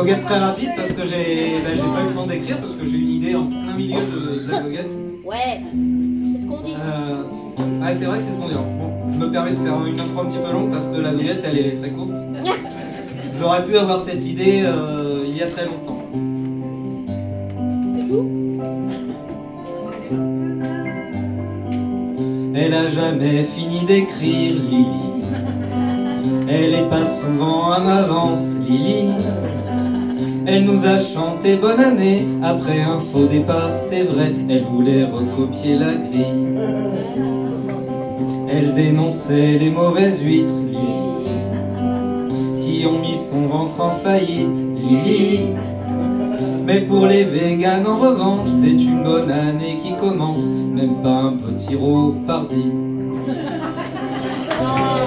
goguette très rapide parce que j'ai pas eu le temps d'écrire parce que j'ai une idée en plein milieu de la goguette. Ouais, c'est ce qu'on dit. Ah, c'est vrai que c'est ce qu'on dit. Bon, je me permets de faire une intro un petit peu longue parce que la goguette, elle est très courte. J'aurais pu avoir cette idée il y a très longtemps. C'est tout? Elle a jamais fini d'écrire, Lily. Elle est pas souvent à m'avance, Lily. Elle nous a chanté bonne année après un faux départ, c'est vrai. Elle voulait recopier la grille. Elle dénonçait les mauvaises huîtres, Lily, qui ont mis son ventre en faillite, Lily. Mais pour les véganes en revanche, c'est une bonne année qui commence, même pas un petit rot pardi. Oh.